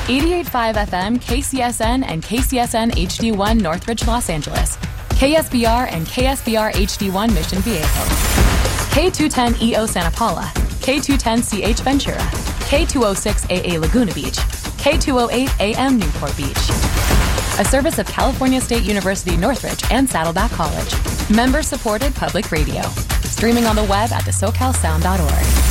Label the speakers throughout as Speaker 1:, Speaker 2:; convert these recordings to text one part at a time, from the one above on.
Speaker 1: 88.5 FM, KCSN, and KCSN HD1 Northridge, Los Angeles. KSBR and KSBR HD1 Mission Viejo. K210EO Santa Paula. K210CH Ventura. K206AA Laguna Beach. K208AM Newport Beach. A service of California State University Northridge and Saddleback College. Member-supported public radio. Streaming on the web at thesocalsound.org.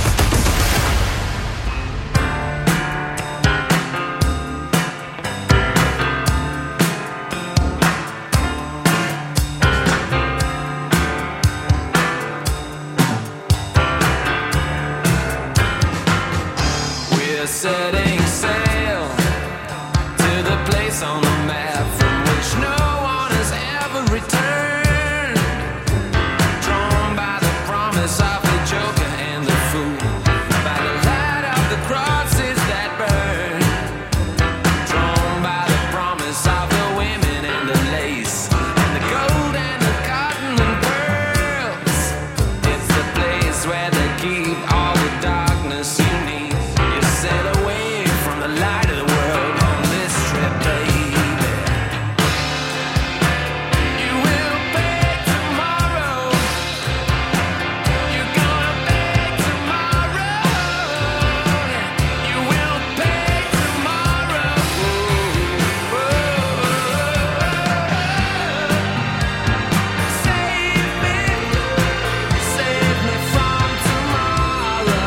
Speaker 2: Setting sail to the place on the map from which no one has ever returned, drawn by the promise of the joker and the fool, by the light of the crosses that burn, drawn by the promise of the women and the lace and the gold and the cotton and pearls. It's the place where they keep all the darkness you need. Set away from the light of the world on this trip, baby. You will pay tomorrow. You're gonna pay tomorrow. You will pay tomorrow. Save me from tomorrow.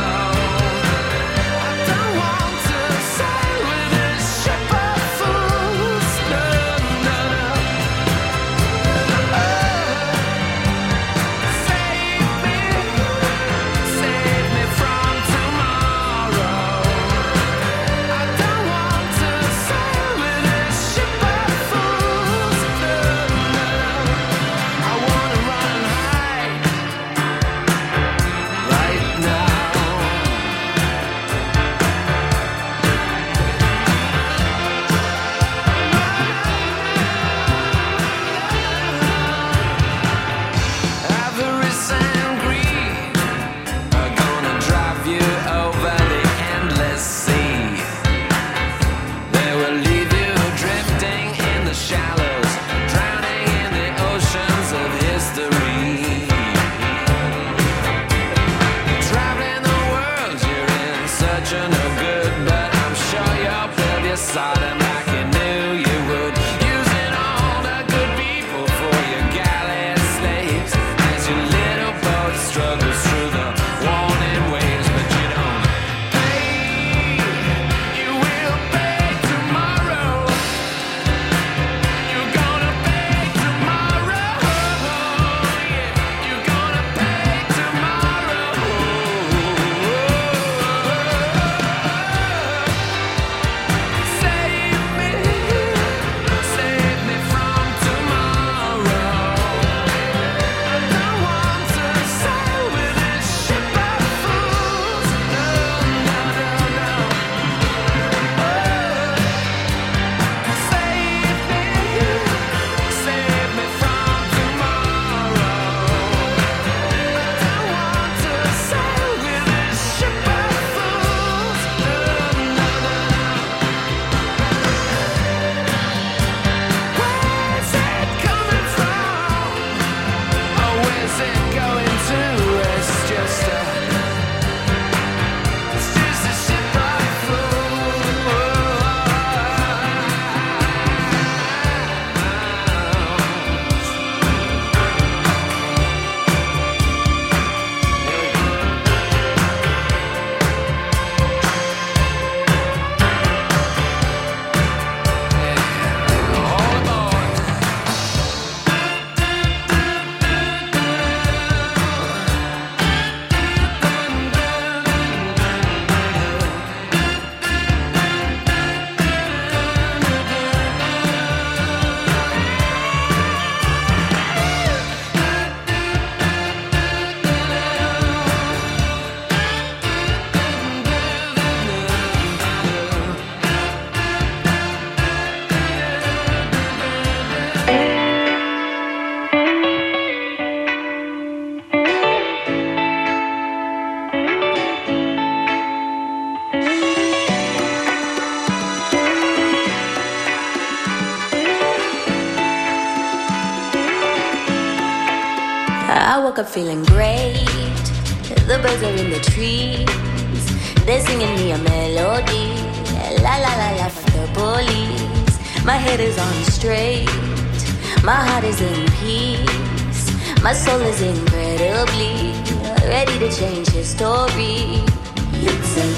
Speaker 3: I woke up feeling great. The birds are in the trees. They're singing me a melody. La la la la, fuck the police. My head is on straight. My heart is in peace. My soul is incredibly ready to change history. It's a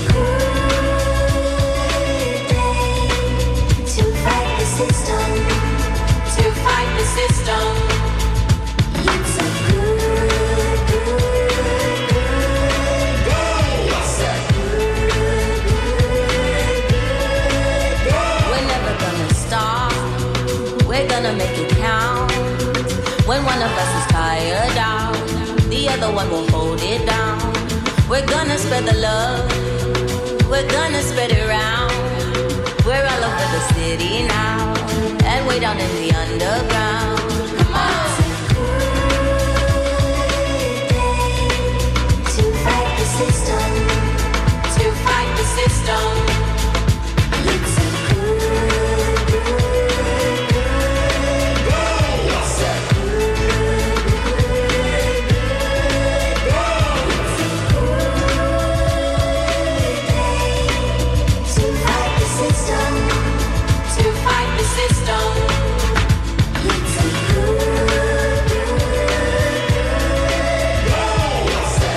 Speaker 3: good day to fight the system. To fight the system. It's a good day. It's a good day. We're never gonna stop. We're gonna make it count. When one of us is tired out, the other one will hold it down. We're gonna spread the love. We're gonna spread it around. We're all over the city now, and way down in the underground. Come on. It's a good day to fight the system. To fight the system. It's a good day. It's a good day. It's a good day to fight the system. To fight the system. It's a good day. It's a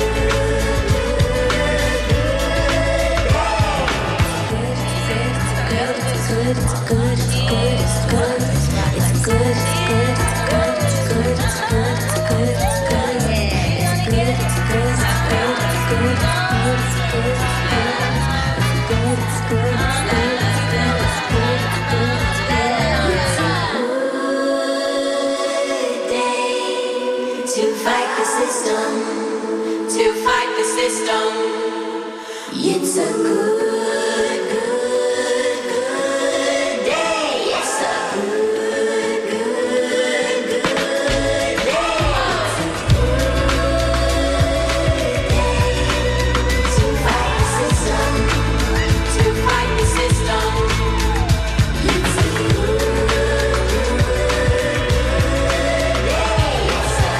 Speaker 3: to fight the system. To fight the system. It's a good day. It's a good day. To fight the system. To fight the system. It's a good day. It's a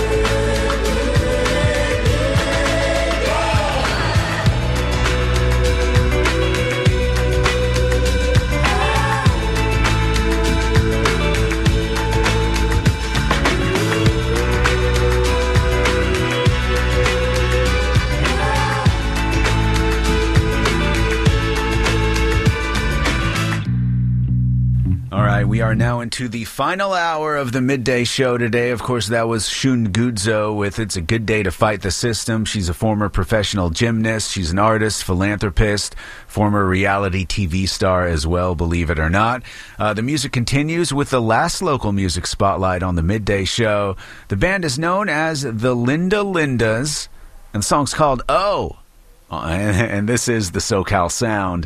Speaker 4: All right, we are now into the final hour of the midday show today. Of course, that was Shun Gudzo with It's a Good Day to Fight the System. She's a former professional gymnast. She's an artist, philanthropist, former reality TV star as well, believe it or not. The music continues with the last local music spotlight on the midday show. The band is known as the Linda Lindas, and the song's called Oh. And this is the SoCal Sound.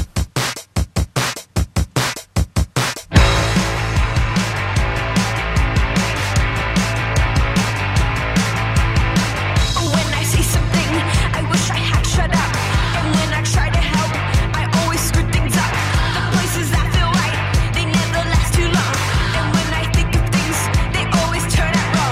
Speaker 5: When I say something, I wish I had shut up. And when I try to help, I always screw things up. The places that feel right, they never last too long. And when I think of things, they always turn out wrong.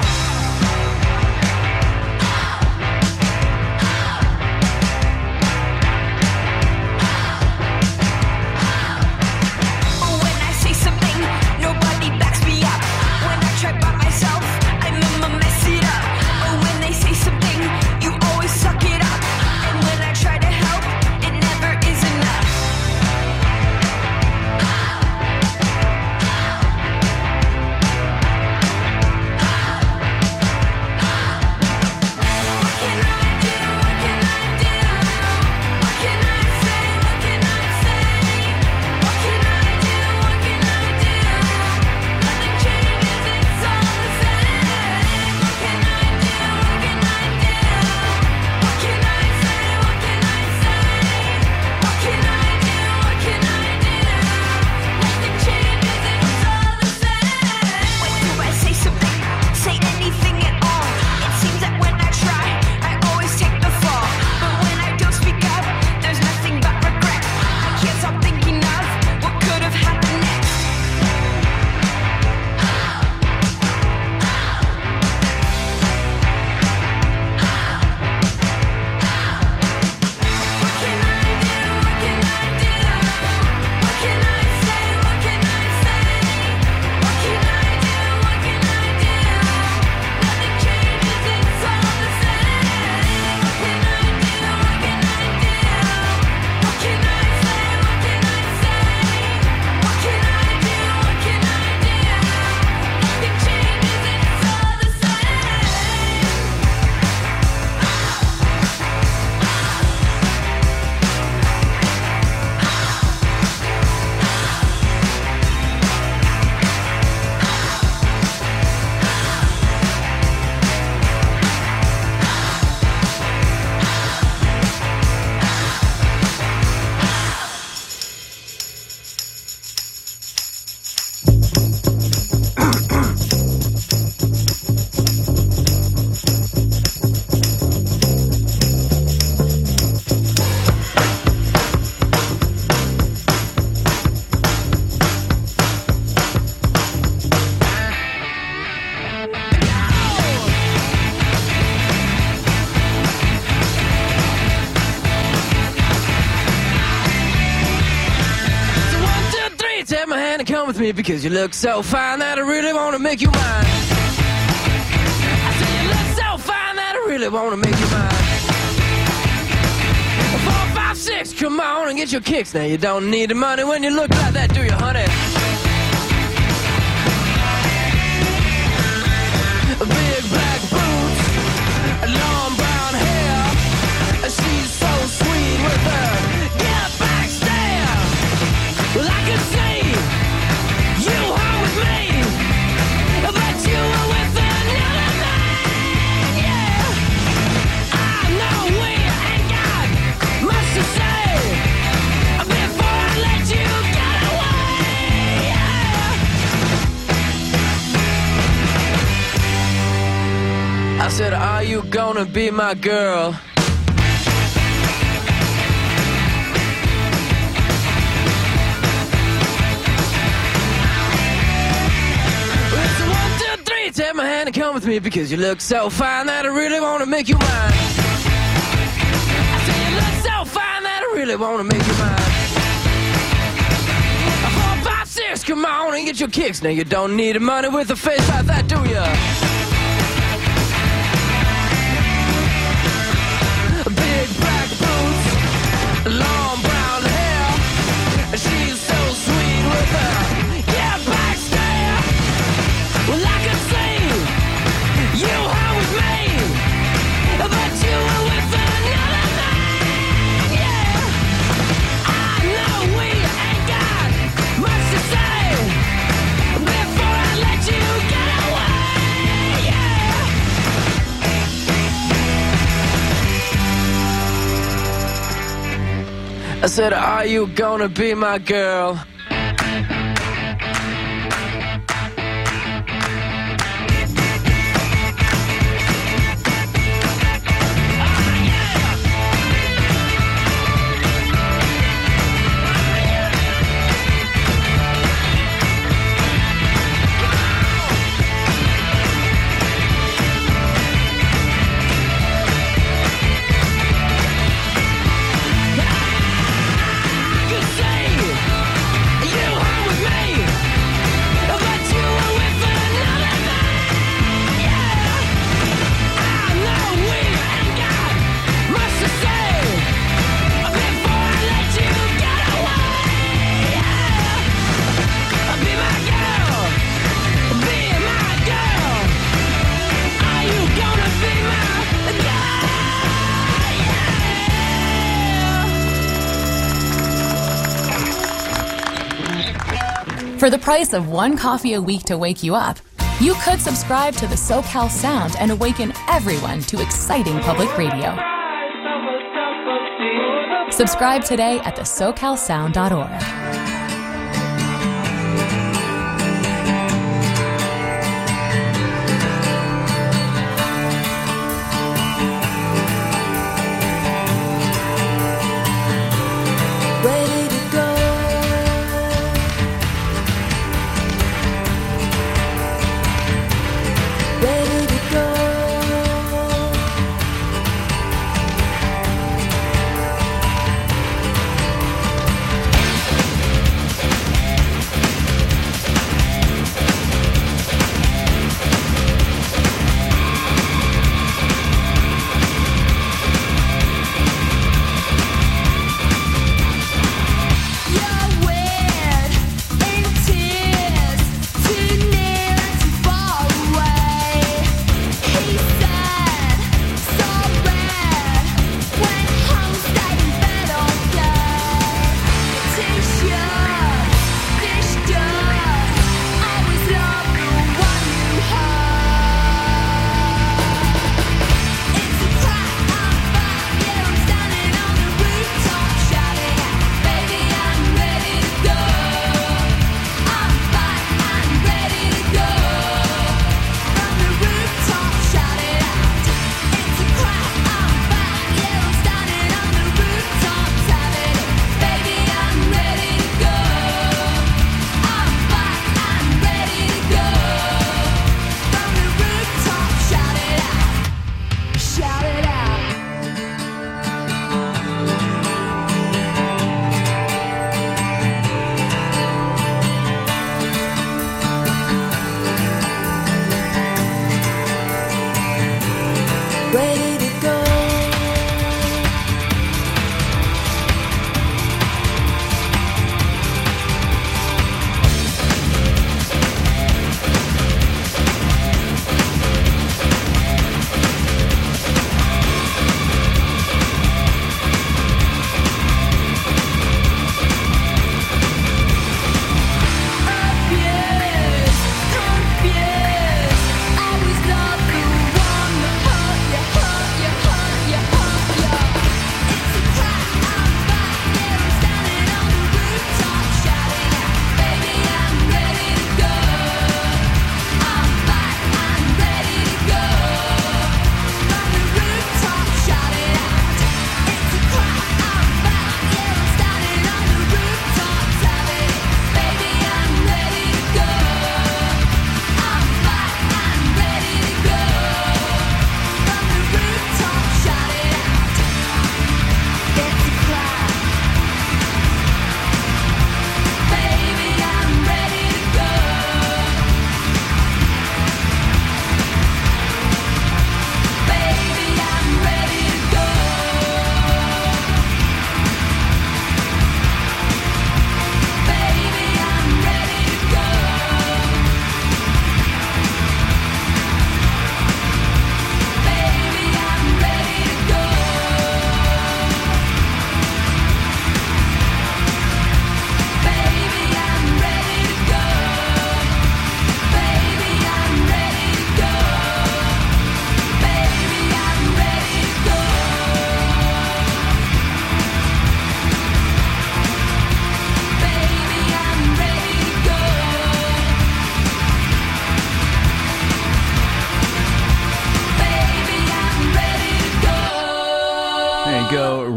Speaker 6: with me because you look so fine that I really want to make you mine. I said you look so fine that I really want to make you mine. 4, 5, 6, come on and get your kicks. Now you don't need the money when you look like that, do you, honey? Big black boots, long brown hair. She's so sweet with her get back stare. Well, I could see you home with me, but you were with another man. Yeah, I know we ain't got much to say before I let you get away. Yeah. I said, are you gonna be my girl? Take my hand and come with me because you look so fine that I really want to make you mine. I say you look so fine that I really want to make you mine. 4, 5, 6, come on and get your kicks. Now you don't need the money with a face like that, do ya? Big black boots, long brown hair. She's so sweet with her yeah, back stare. Well, I could see you home with me, but you were with another man. Yeah, I know we ain't got much to say before I let you get away. Yeah. I said, are you gonna be my girl?
Speaker 1: For the price of one coffee a week to wake you up, you could subscribe to the SoCal Sound and awaken everyone to exciting public radio. Subscribe today at thesocalsound.org.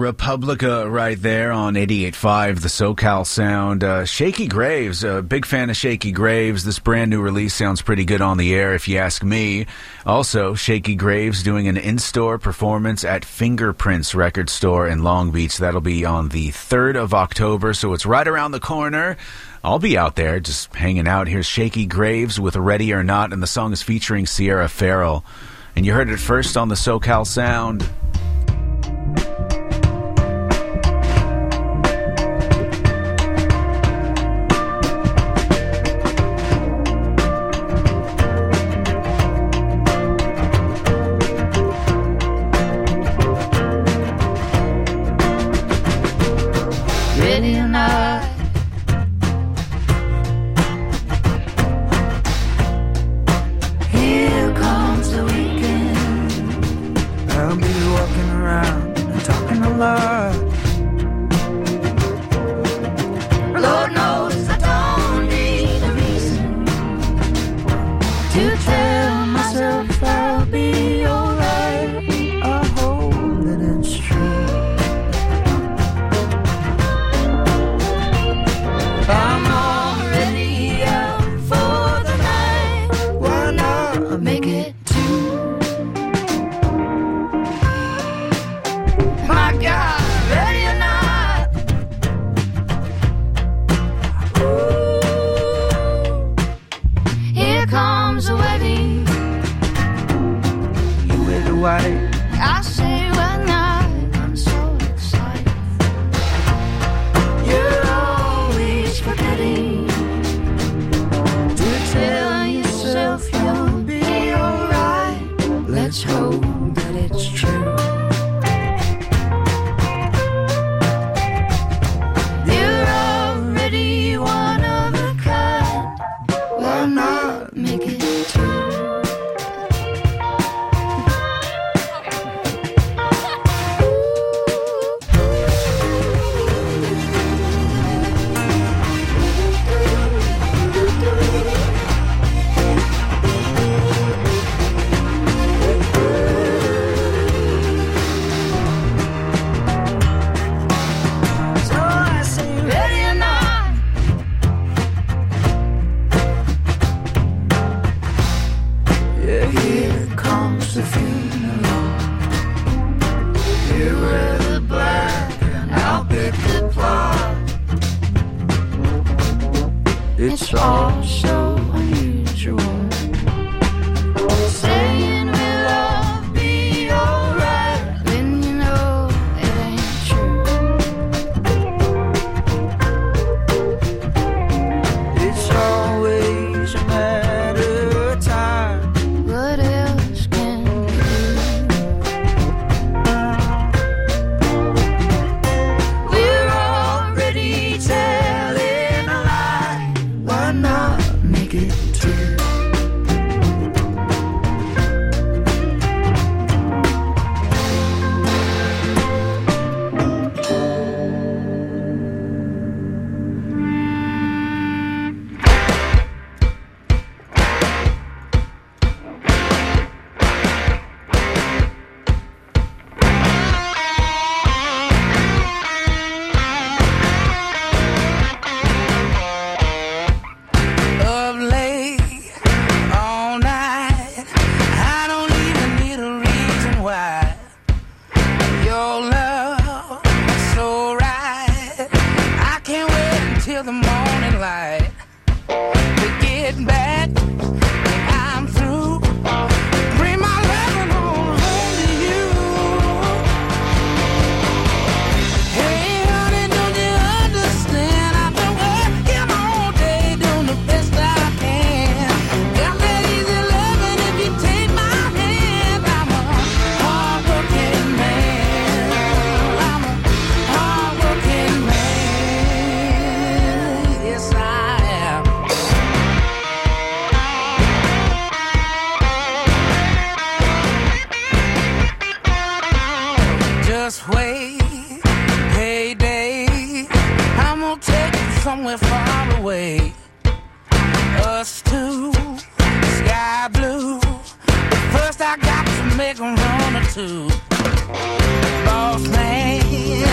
Speaker 4: Republica right there on 88.5, the SoCal Sound. Shaky Graves, a big fan of Shaky Graves. This brand new release sounds pretty good on the air, if you ask me. Also, Shaky Graves doing an in-store performance at Fingerprints Record Store in Long Beach. That'll be on the 3rd of October, so it's right around the corner. I'll be out there just hanging out. Here's Shaky Graves with Ready or Not, and the song is featuring Sierra Farrell. And you heard it first on the SoCal Sound.
Speaker 3: Ready or not, here comes the weekend.
Speaker 7: I'll be walking around and talking a lot.
Speaker 3: Lord knows I don't need a reason to tell myself I'll be alright.
Speaker 7: I hope that it's true.
Speaker 3: I'm already out for the night.
Speaker 7: Why not?
Speaker 3: Make it two. My God, ready or not. Ooh, here comes the wedding.
Speaker 7: You wear the white.
Speaker 3: I say why not? I'm so excited. You're always forgetting to tell yourself you'll be alright. Let's hope that it's true. You're already one of a kind. Why not make it two? So I say, ready or not.
Speaker 7: Yeah, here comes the funeral. You wear the black and I'll pick the plot. It's all so unusual.
Speaker 3: Saying we'll all be alright when you know it ain't true.
Speaker 7: It's always a matter of time.
Speaker 3: What else can we do? We're already telling a lie.
Speaker 7: Why not make it two?
Speaker 6: Up late, all night. I don't even need a reason why. Your love is so right. I can't wait until the morning light to get back when I'm through. Bring my loving on home to you. Hey, honey, don't you understand? I've been working all day, doing the best I can. Got that easy loving if you take my hand. I'm a hard-working man. I'm a hard-working man. Yes, I am. Just wait, payday. I'm gonna take you somewhere far away. Us two, sky blue. But first I got to make a run or two. Boss man,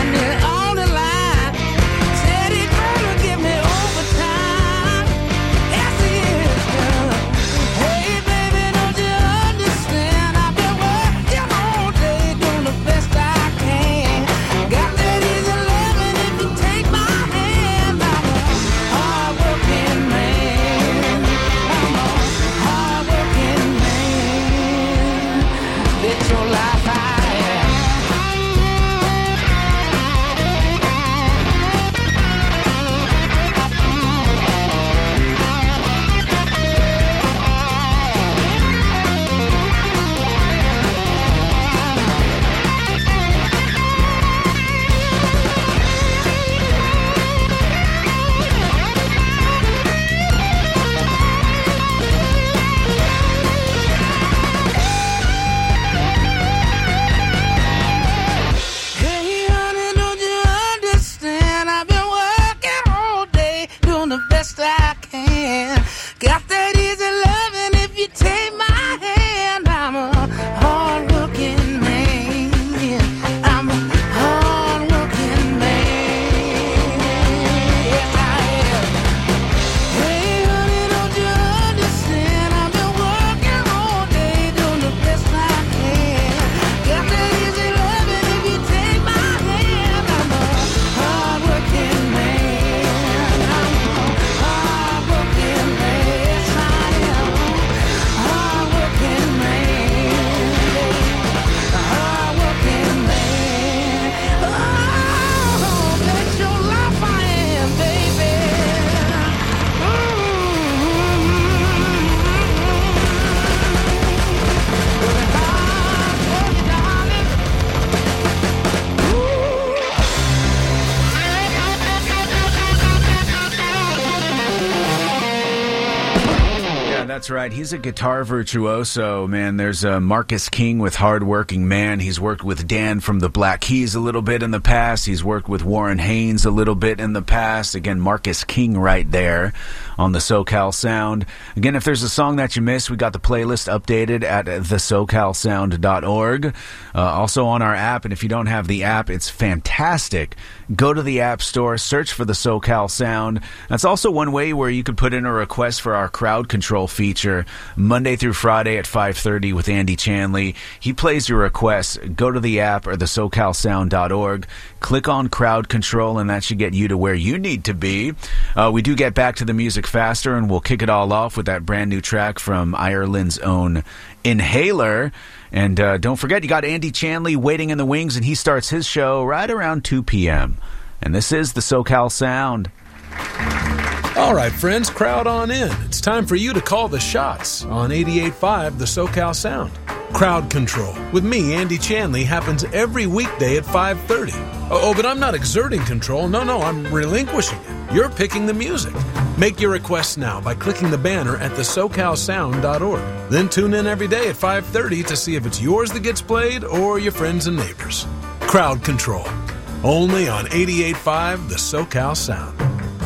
Speaker 4: That's right. He's a guitar virtuoso, man. There's Marcus King with Hardworking Man. He's worked with Dan from the Black Keys a little bit in the past. He's worked with Warren Haynes a little bit in the past. Again, Marcus King right there on the SoCal Sound. Again, if there's a song that you missed, we got the playlist updated at thesocalsound.org. Also on our app, and if you don't have the app, it's fantastic. Go to the App Store, search for the SoCal Sound. That's also one way where you could put in a request for our crowd control feature Monday through Friday at 5:30 with Andy Chanley. He plays your requests. Go to the app or thesocalsound.org. Click on crowd control, and that should get you to where you need to be. We do get back to the music faster, and we'll kick it all off with that brand new track from Ireland's own Inhaler. And don't forget, you got Andy Chanley waiting in the wings, and he starts his show right around 2 p.m. And this is the SoCal Sound.
Speaker 8: All right, friends, crowd on in. It's time for you to call the shots on 88.5 The SoCal Sound. Crowd Control with me, Andy Chanley, happens every weekday at 5:30. Oh, but I'm not exerting control. No, I'm relinquishing it. You're picking the music. Make your requests now by clicking the banner at thesocalsound.org. Then tune in every day at 5:30 to see if it's yours that gets played or your friends and neighbors. Crowd Control. Only on 88.5 The SoCal Sound.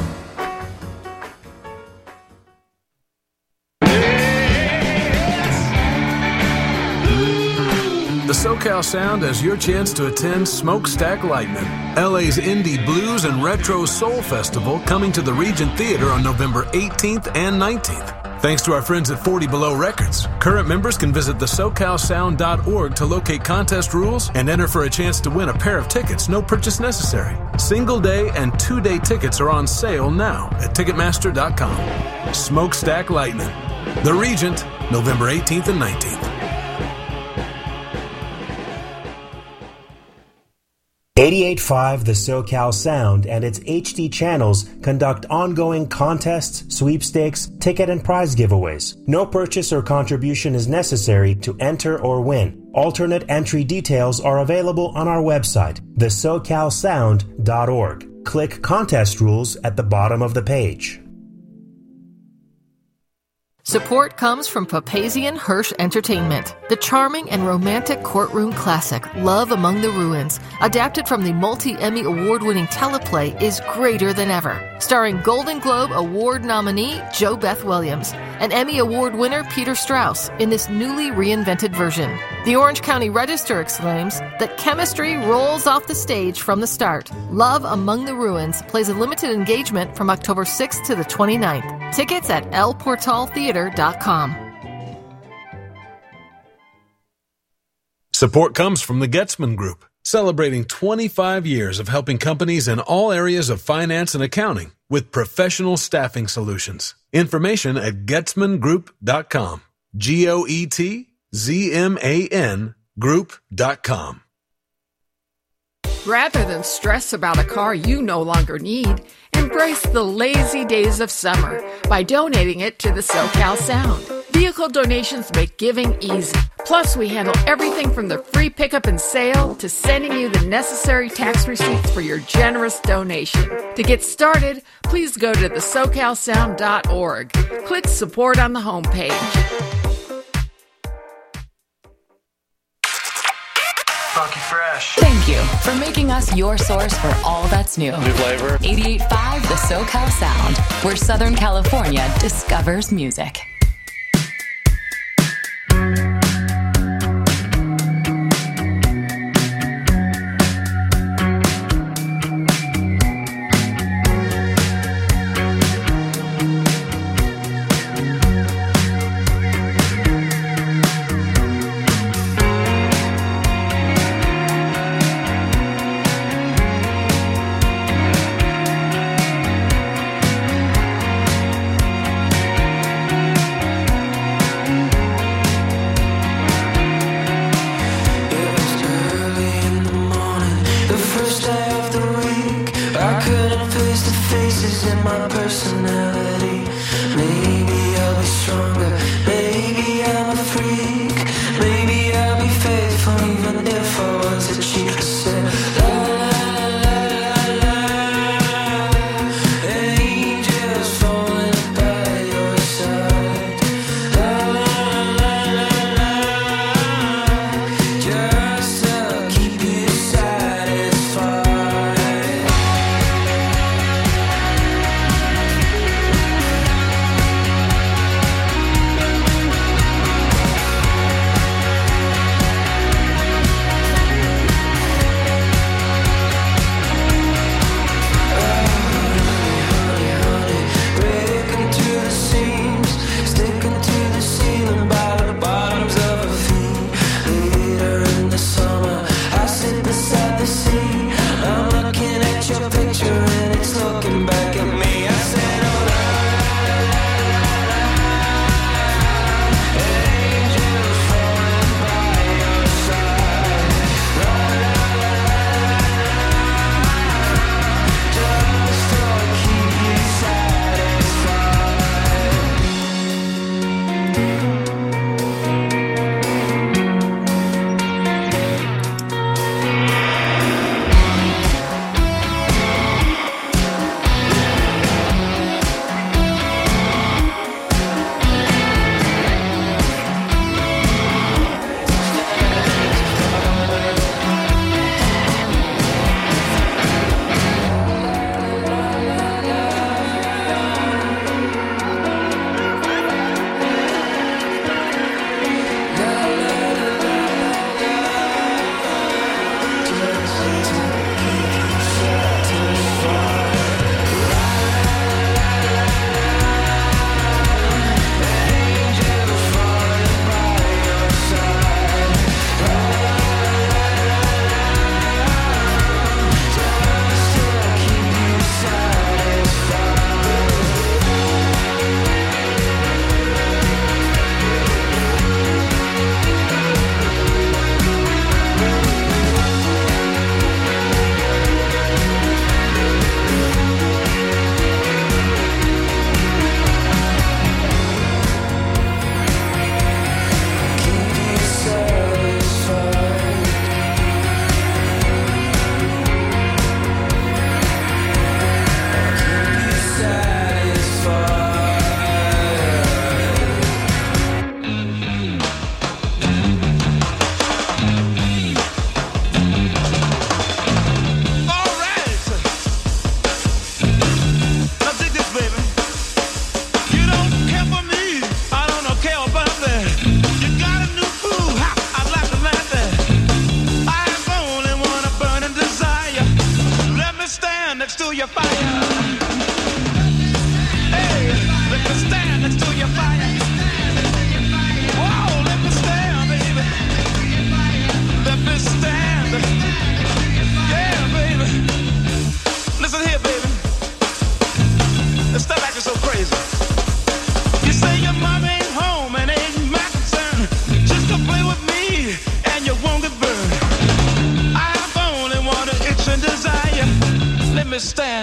Speaker 8: The SoCal Sound has your chance to attend Smokestack Lightning, LA's indie blues and retro soul festival, coming to the Regent Theater on November 18th and 19th. Thanks to our friends at 40 Below Records. Current members can visit thesocalsound.org to locate contest rules and enter for a chance to win a pair of tickets, no purchase necessary. Single day and 2-day tickets are on sale now at Ticketmaster.com. Smokestack Lightning, The Regent, November 18th and 19th.
Speaker 9: 88.5 The SoCal Sound and its HD channels conduct ongoing contests, sweepstakes, ticket and prize giveaways. No purchase or contribution is necessary to enter or win. Alternate entry details are available on our website, thesocalsound.org. Click Contest Rules at the bottom of the page.
Speaker 10: Support comes from Papazian Hirsch Entertainment. The charming and romantic courtroom classic, Love Among the Ruins, adapted from the multi-Emmy award-winning teleplay, is greater than ever. Starring Golden Globe Award nominee Jo Beth Williams and Emmy Award winner Peter Strauss in this newly reinvented version. The Orange County Register exclaims that chemistry rolls off the stage from the start. Love Among the Ruins plays a limited engagement from October 6th to the 29th. Tickets at elportaltheater.com.
Speaker 8: Support comes from the Getzman Group, celebrating 25 years of helping companies in all areas of finance and accounting with professional staffing solutions. Information at getzmangroup.com. GOETZMAN group.com.
Speaker 11: Rather than stress about a car you no longer need, embrace the lazy days of summer by donating it to the SoCal Sound. Vehicle donations make giving easy. Plus, we handle everything from the free pickup and sale to sending you the necessary tax receipts for your generous donation. To get started, please go to thesocalsound.org. Click support on the homepage.
Speaker 12: Funky Fresh.
Speaker 1: Thank you for making us your source for all that's new.
Speaker 12: New flavor.
Speaker 1: 88.5 The SoCal Sound, where Southern California discovers music.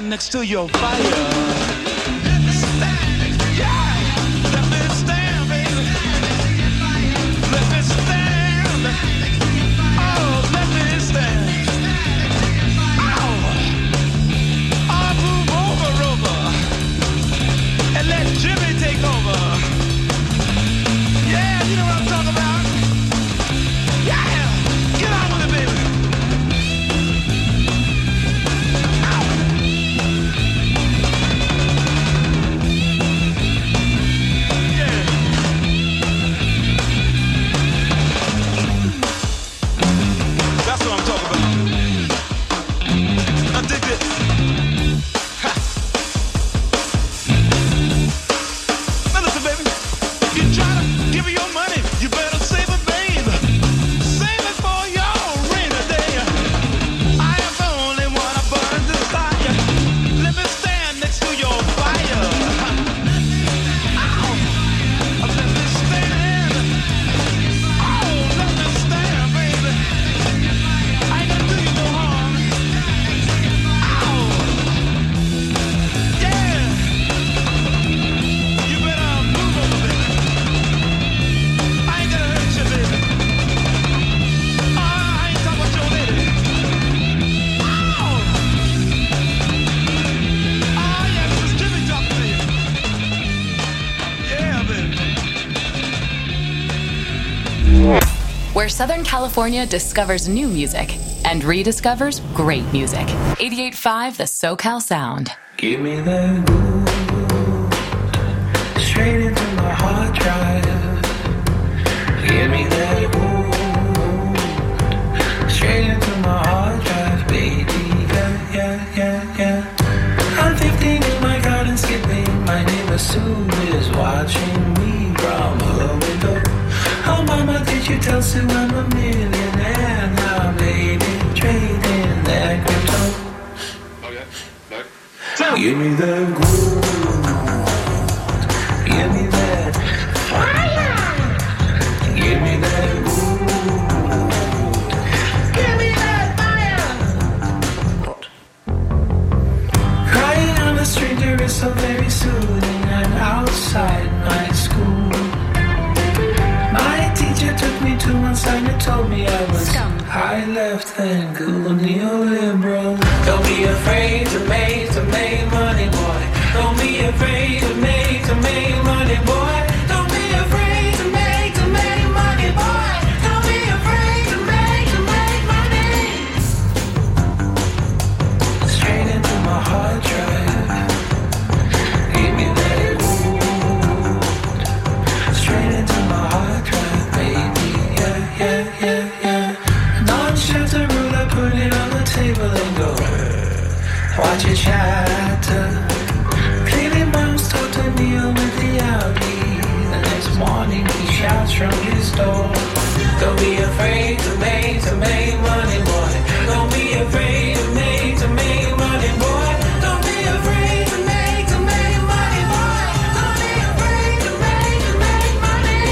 Speaker 6: stand next to your fire. Yeah, let me stand, baby. Let me stand. Oh, let me stand. Oh, move over, and let Jimmy take over. Yeah, you know what I'm talking about. Yeah, get on with it, baby. That's what I'm talking about. Now dig this. Ha. Now listen, baby. You try to give me your money, you better save it, babe. Save it for your rainy day. I am the only one I burn desire. Let me stand next to your fire. Ow. Let me stand. Oh, let me stand, baby. I ain't gonna do you no harm. Ow. Yeah. You better move over, baby. I ain't gonna hurt you, baby. I ain't talking about your lady. Ow. Oh, yeah, this is Jimmy talking to you. Yeah, baby.
Speaker 1: Where Southern California discovers new music and rediscovers great music. 88.5 The SoCal Sound.
Speaker 2: Give me that groove, straight into my hard drive. Give me that groove, straight into my hard drive, baby. Yeah, yeah, yeah, yeah. I'm 15 in my garden skipping. My neighbor Sue is watching me from her window. Oh, mama, did you tell Sue I'm a millionaire now, baby? Trading that crypto. Give me that groove. Give me that fire. Give me that groove. Give me that fire. Crying on the stranger is so very soothing. I'm outside my school. My teacher took me to one side and told me I was high left and cool neoliberal. Don't be afraid to make money, boy. Don't be afraid to make money, boy. Don't be afraid to make money, boy. Don't be afraid to make money. Straight into my hard drive. Give me that groove. Straight into my hard drive, baby. Yeah, yeah, yeah, yeah. Non-shelter rule, I put it on the table and go. Watch it shatter. Clearly mom's told to kneel with the Audi. The next morning he shouts from his door. Don't be afraid to make money, boy. Don't be afraid to make money, boy. Don't be afraid to make money, boy. Don't be afraid to make money.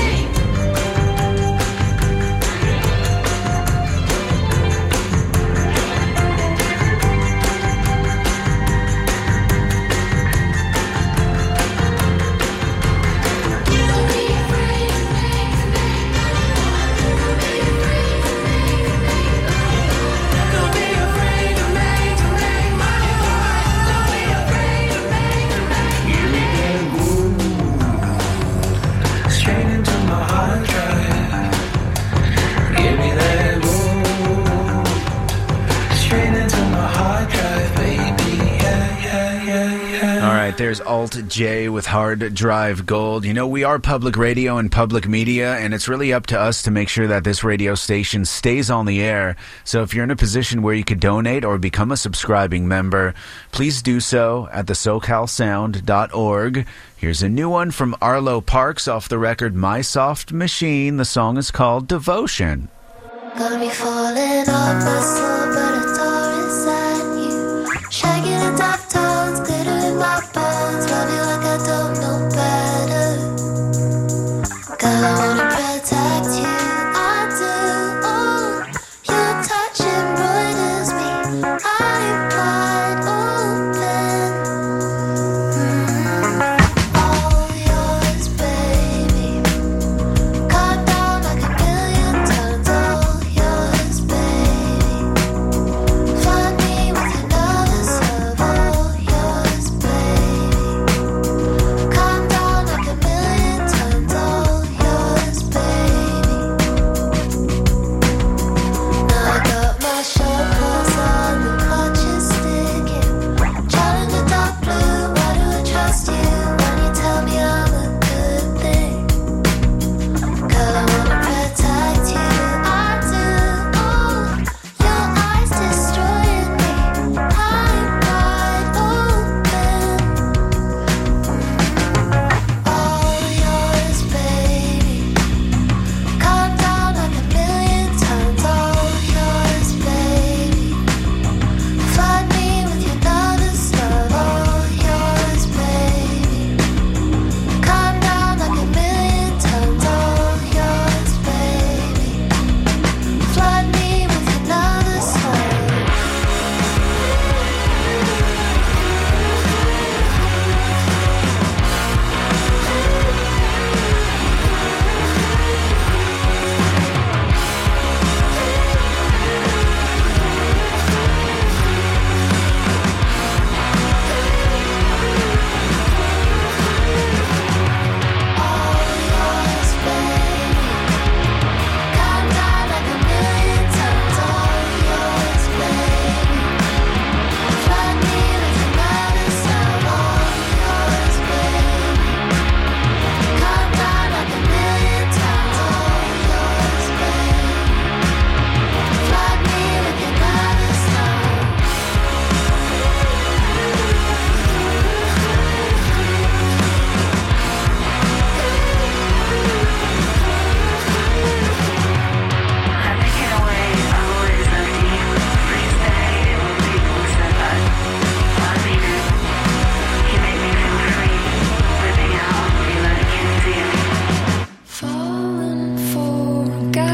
Speaker 2: Don't be afraid to make money, boy. Don't be afraid to make Give me that groove, straight into my hard drive. Give me that groove, straight into my hard drive, baby. Yeah, yeah, yeah, yeah.
Speaker 4: All right, there's Alt J with Hard Drive Gold. You know, we are public radio and public media, and it's really up to us to make sure that this radio station stays on the air. So if you're in a position where you could donate or become a subscribing member, please do so at thesocalsound.org. Here's a new one from Arlo Parks off the record My Soft Machine. The song is called Devotion.
Speaker 12: Gonna be falling off my soul, but a door inside you. Shaking in top tones, glitter in my bones. Love you like I don't know better. God, I wanna protect you, I do. Oh, your touch embroiders me. I'm wide open.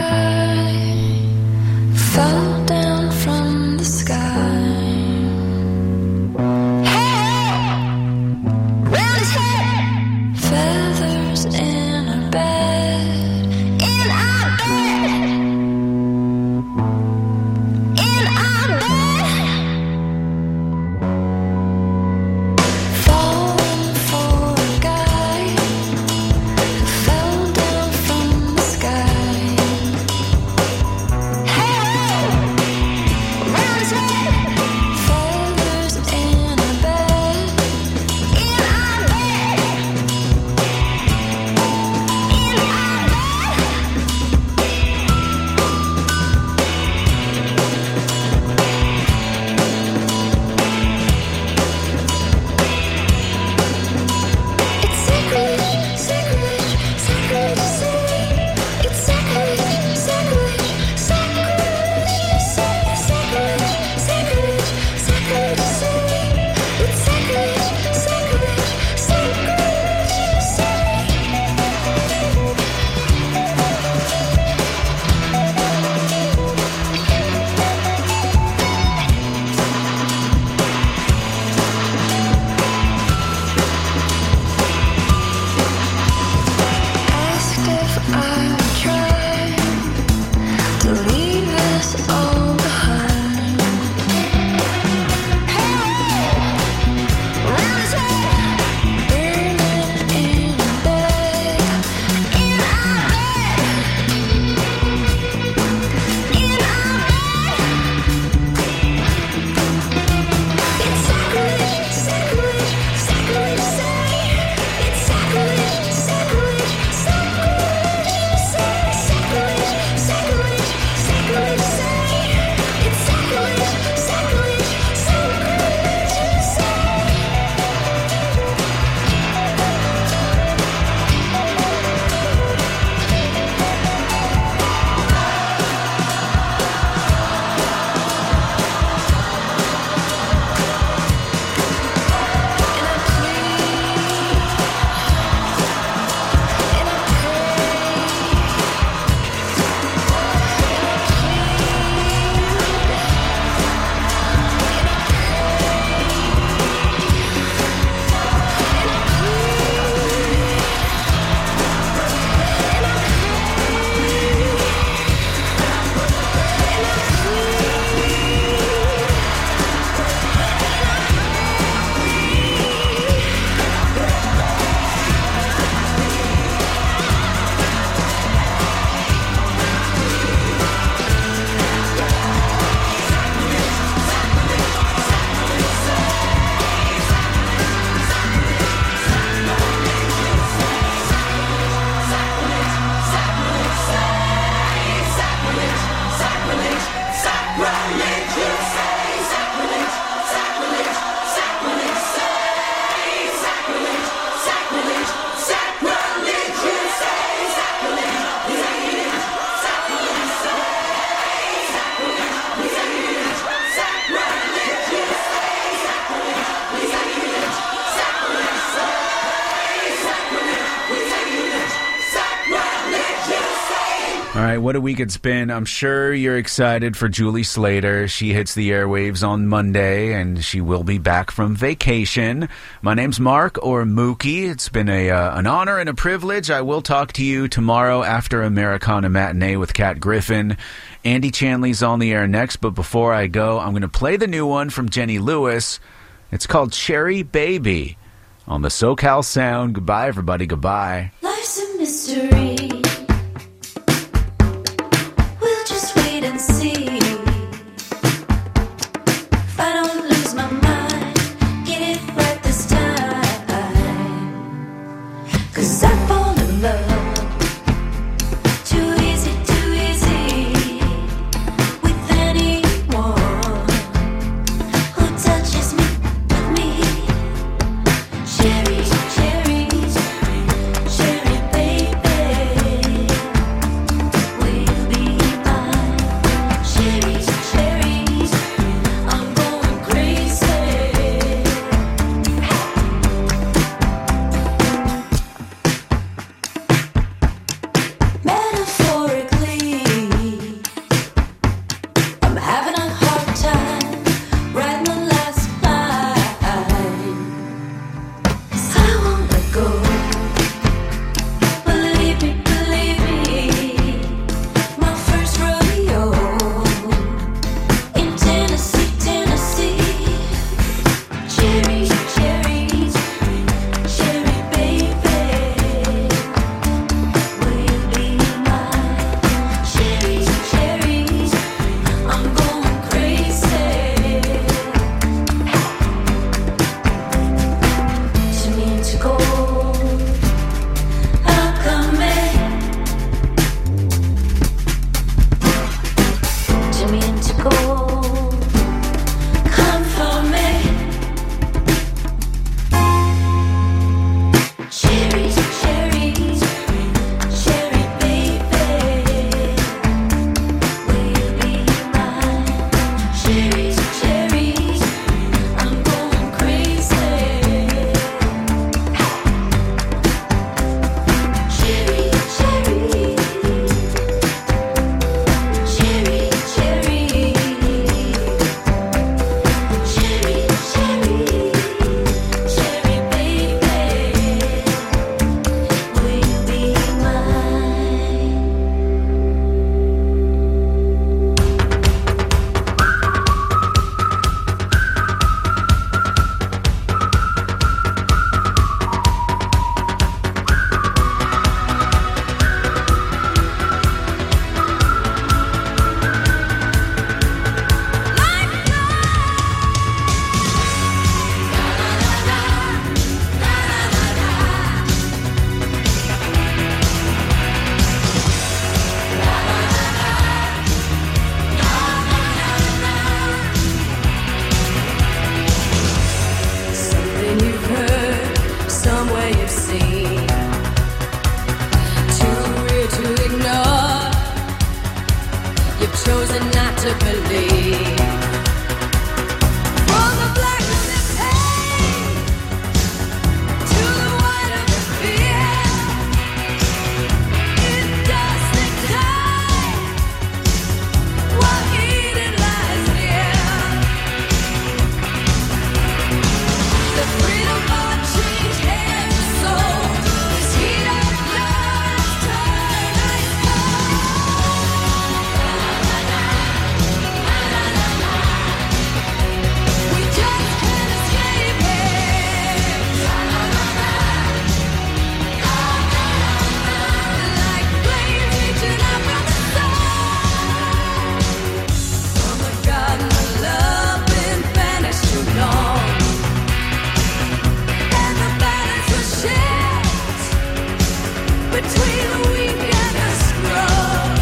Speaker 12: fell down from the sky. Feathers in our bed, in our bed, in our bed. Falling for a guy who fell down from the sky. Hey, around his head. Feathers in our bed, in our bed. Asked if I would try to leave this all behind. Around his head, burning in bed, in our bed, in our bed. It's sacrilege, sacrilege, sacrilege to say. It's sacrilege, sacrilege, sacrilege to say. Sacrilege, sacrilege, sacrilege to say. It's sacrilege, sacrilege, sacrilege to say.
Speaker 4: All right, what a week it's been. I'm sure you're excited for Julie Slater. She hits the airwaves on Monday, and she will be back from vacation. My name's Mark, or Mookie. It's been an honor and a privilege. I will talk to you tomorrow after Americana Matinee with Kat Griffin. Andy Chanley's on the air next, but before I go, I'm going to play the new one from Jenny Lewis. It's called Cherry Baby on the SoCal Sound. Goodbye, everybody. Goodbye.
Speaker 12: Life's a mystery. We'll just wait and see. If I don't lose my mind, get it right this time. 'Cause I fall in love too easy with anyone who touches me with me. Cherry, cherry, cherry baby.
Speaker 5: chosen not to believe. From the black of the pain to the white of the fear, it does take time while Eden lies near. The freedom of change hands and soul. This heat of love turn ice cold. We just can't escape it. Like flames reaching up from the sun. From the garden of love been banished too long. And the balance was shift between the weak and the strong.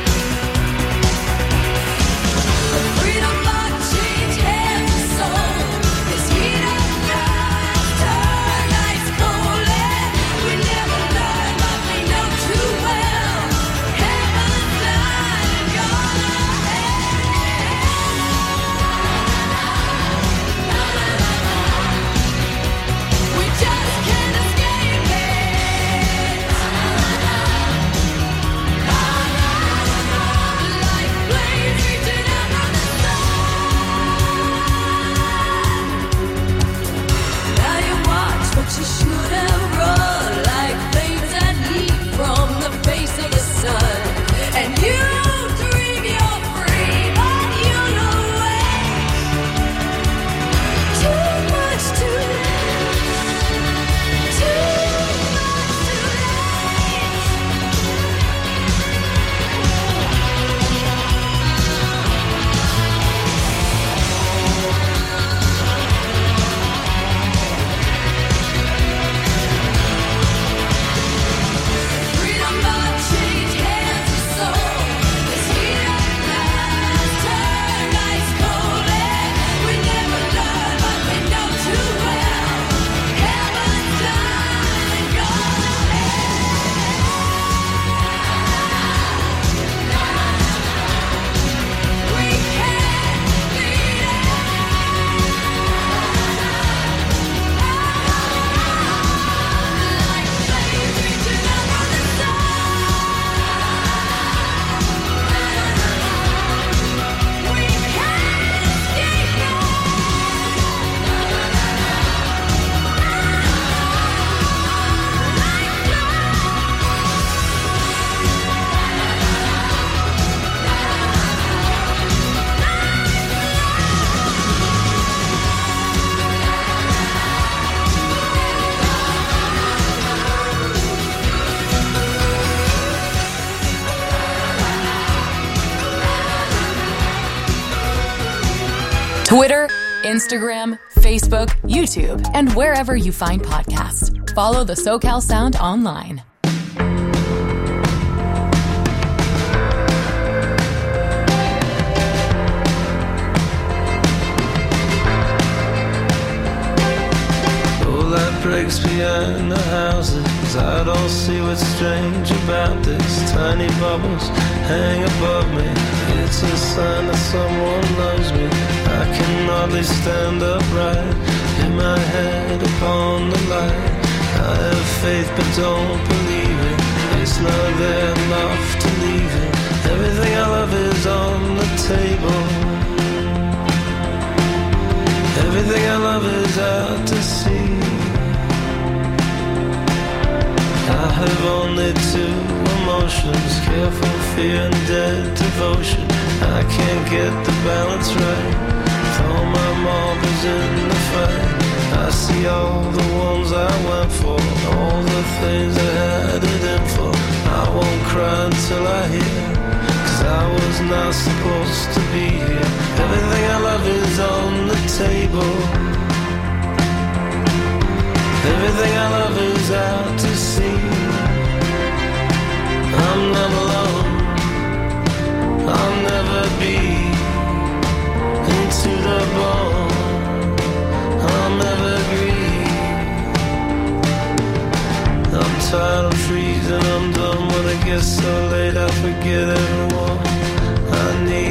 Speaker 5: The freedom of change hands and soul. This heat of love turn ice cold. And we never learn what we know too well. Heaven's line gonna we just can't escape it. Like flames reaching up from the sun. Now you watch, but you shouldn't run. Like flames that leap from the face of the sun. And you dream you're free, but you know it's too much too late. Too much too late. Freedom of change hands and soul. This heat of love turn ice cold. And we never learn what we know too well. Heaven's line gonna we can't beat it. Like flames reaching up from the sun. We can't escape it.
Speaker 1: Twitter, Instagram, Facebook, YouTube, and wherever you find podcasts. Follow the SoCal Sound online.
Speaker 6: All that breaks behind the houses. I don't see what's strange about this. Tiny bubbles hang above me. It's a sign that someone loves me. I can hardly stand upright. In my head upon the light. I have faith but don't believe it. It's not there enough to leave it. Everything I love is on the table. Everything I love is out to sea. I have only two emotions, careful fear and dead devotion. I can't get the balance right. Throw my marbles in the fight. I see all the ones I went for, all the things I had it in for. I won't cry until I hear, 'cause I was not supposed to be here. Everything I love is on the table. Everything I love is out to sea. I'm not alone, I'll never be. Into the bone, I'm evergreen. I'm tired of trees and I'm done. When it gets so late I forget everyone I need.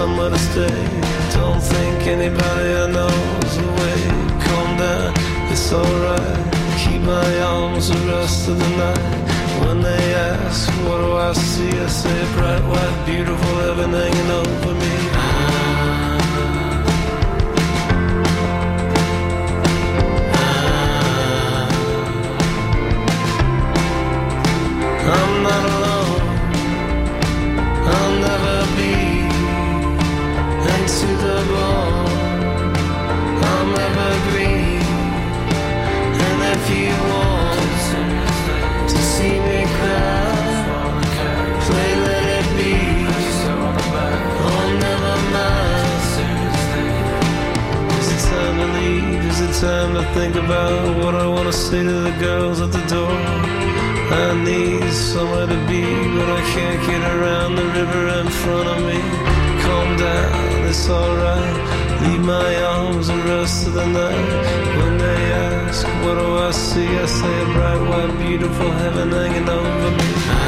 Speaker 6: somewhere to stay. Don't think anybody I know's away. Calm down, it's alright. Keep my arms the rest of the night. When they ask, what do I see? I say bright, white, beautiful heaven hanging over me. I'm not alone, I'll never be. And to the bone, I'm evergreen. And if you want to see me cry, play let it be. Oh, never mind. Is it time to leave? Is it time to think about what I want to say to the girls at the door? I need somewhere to be, but I can't get around the river in front of me. Calm down, it's alright. Leave my arms the rest of the night. When they ask, what do I see? I say a bright, white, beautiful heaven hanging over me.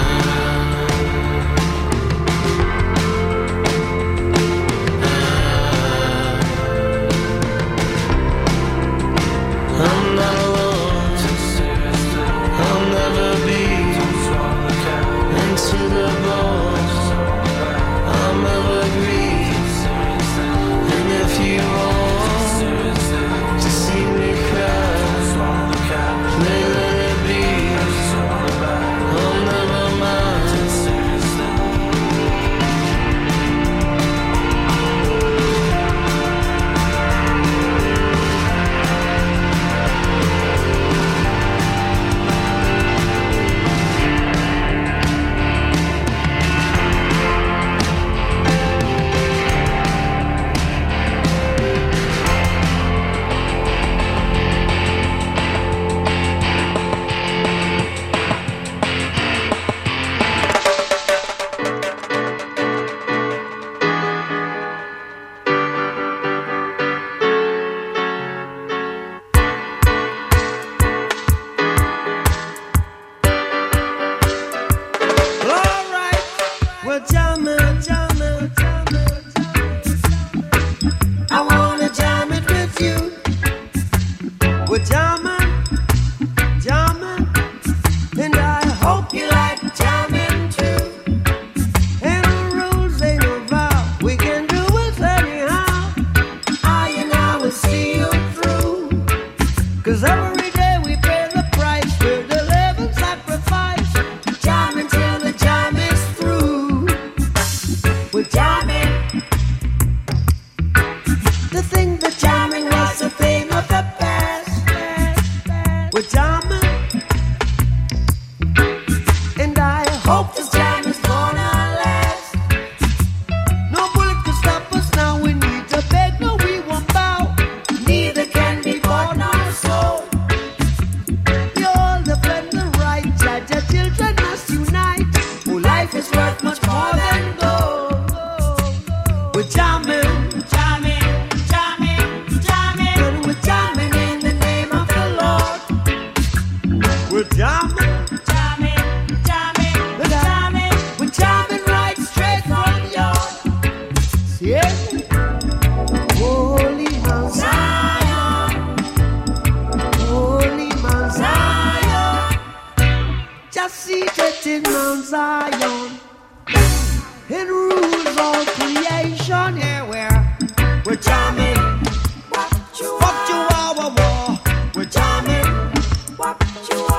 Speaker 6: I'm not alone, I'll never be. Into the bones, I'm evergreen. And if you want to see me cry, play let it be. Oh, never mind.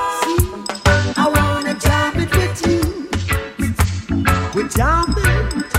Speaker 13: We're jamming.